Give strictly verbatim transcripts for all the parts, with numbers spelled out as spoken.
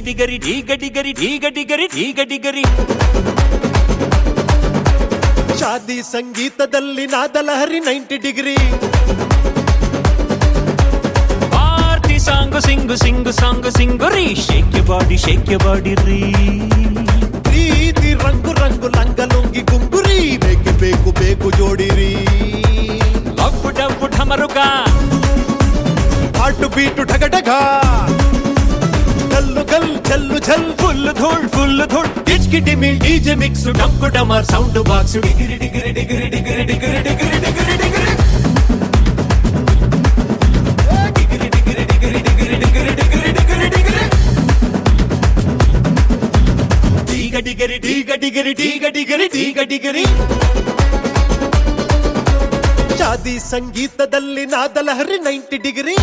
Degree ಢೀಗ ಡಿಗರಿ ಢೀಗ ಡಿಗರಿ ಢೀಗ ಡಿಗರಿ. ಶಾದಿ ಸಂಗೀತದಲ್ಲಿ ನಾದಲಹರಿ ninety degree. Party song sing sing song sing ರೀ. Shake you body shake you body ರೀ. ಪ್ರೀತಿ ರಂಗು ರಂಗು ಲಂಗಲುಂಗಿ ಗುಂಗುರಿ. ಬೇಕೆ ಬೇಕು ಬೇಕು ಜೋಡಿರಿ. ಲಬ್ಬು ಡಬ್ಬು ಢಮರುಗ ಹಾಟು ಬೀಟು ಢಗಢಗ. ಗಲ್ಲು ಗಲ್ ಝಲ್ಲು ಝಲ್ ಫುಲ್ ಧೂಳ್ ಫುಲ್ ಧೂಳ್. ಡಿಚ್ಕಿ ಡಿಮಿಲ್ ಡಿಜೆ ಮಿಕ್ಸ್ ಡಂಕು ಡಮರ್ ಸೌಂಡ್ ಬಾಕ್ಸ್. ಡಿಗಿರಿ ಡಿಗಿರಿ ಡಿಗಿರಿ ಡಿಗಿರಿ ಡಿಗಿರಿ ಡಿಗಿರಿ ಡಿಗಿರಿ ಡಿಗಿರಿ. ಡಿಗಿರಿ ಡಿಗಿರಿ ಡಿಗಿರಿ ಡಿಗಿರಿ ಡಿಗಿರಿ ಡಿಗಿರಿ ಡಿಗಿರಿ ಡಿಗಿರಿ. ಡಿಗ ಡಿಗರಿ ಡಿಗ ಡಿಗರಿ ಡಿಗ ಡಿಗರಿ ಡಿಗ ಡಿಗರಿ. ಶಾದಿ ಸಂಗೀತದಲ್ಲಿ ನಾದಲಹರಿ ನೈಂಟಿ ಡಿಗ್ರಿ.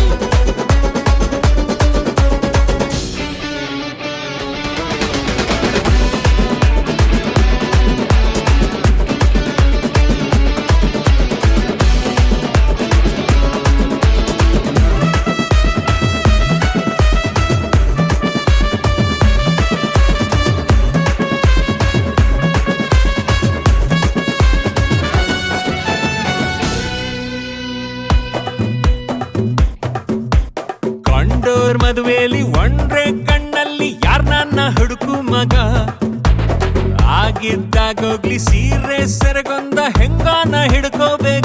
ಕಂಡೋರ್ ಮದುವೆಯಲ್ಲಿ ಒಂಡ್ರೆ ಕಣ್ಣಲ್ಲಿ ಯಾರ್ ನನ್ನ ಹುಡುಕು ಮಗ. ಆಗಿದ್ದಾಗೋಗ್ಲಿ ಸೀರೆ ಸೆರಗೊಂದ ಹೆಂಗಾನ ಹಿಡ್ಕೋಬೇಗ.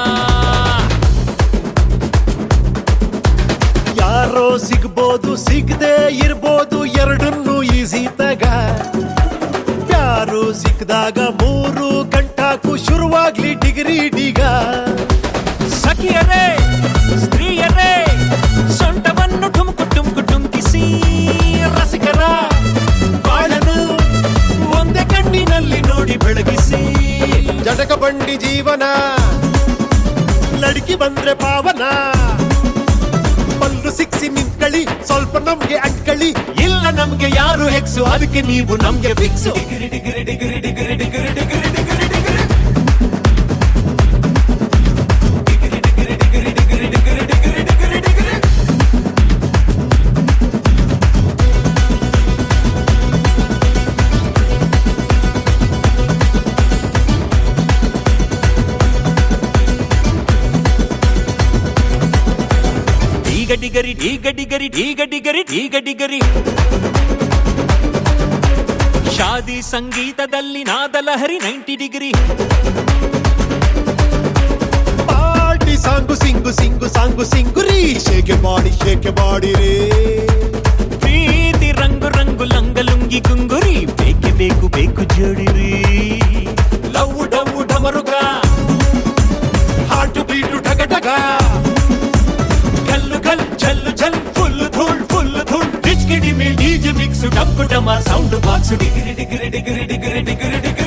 ಯಾರೋ ಸಿಗ್ಬೋದು ಸಿಗದೆ ಇರ್ಬೋದು ಎರಡನ್ನೂ ಈಸಿ ತಗ. ಯಾರು ಸಿಕ್ಕಿದಾಗ ಮೂರು ಗಂಟಾಕು ಶುರುವಾಗ್ಲಿ ಡಿಗ್ರಿ ಡಿಗ. ಸಖಿಯರೇ ಸ್ತ್ರೀಯರೇ ಸೊಂಟವನ್ನು ಠುಮ್ಕು ಟುಮ್ಕು ಟುಮ್ಕಿಸಿ. ರಸಿಕರ ಬಾಳನು ಒಂದೇ ಕಣ್ಣಿನಲ್ಲಿ ನೋಡಿ ಬೆಳಗಿಸಿ. ಜಟಕ ಬಂಡಿ ಜೀವನ ಲಡ್ಕಿ ಬಂದ್ರೆ ಪಾವನ. ಪಲ್ಲು ಸಿಕ್ಸಿ ನಿಂತ್ಕಳಿ ಸ್ವಲ್ಪ ನಮ್ಗೆ ಅಂಟ್ಕಳಿ. ಇಲ್ಲ ನಮ್ಗೆ ಯಾರು ಹೆಕ್ಸು ಅದಕ್ಕೆ ನೀವು ನಮ್ಗೆ fix. Degree degree degree degree degree degree degree degree. ಡಿಗರಿ ಢೀಗ ಡಿಗರಿ ಢೀಗ ಡಿಗರಿ ಢೀಗ ಡಿಗರಿ. ಶಾದಿ ಸಂಗೀತದಲ್ಲಿ ನಾದಲಹರಿ ninety degree. Party song sing sing song ಸಿಂಗುರಿ. ಶೇಕೆ ಬಾಡಿ ಶೇಕೆ ಬಾಡಿ ರೇ. ಪ್ರೀತಿ ರಂಗು ರಂಗು ಲಂಗಲುಂಗಿ ಗುಂಗುರಿ. ಬೇಕೆ ಬೇಕು ಬೇಕು ಜೋಡಿರಿ. ಲವ್ ಡವ್ ಢಮರುಗ ಹಾಟು ಬೀಟು ಢಗಢಗ. ಗಲ್ಲು ಗಲ್ ಝಲ್ಲು ಝಲ್ ಫುಲ್ ಧೂಳ್ ಫುಲ್ ಧೂಳ್. ಡಿಚ್ಕಿ ಡಿಮಿಲ್ ಡಿಜೆ ಮಿಕ್ಸ್ ಡಂಕು ಡಮರ್ sound box. Degree degree degree degree degree degree degree.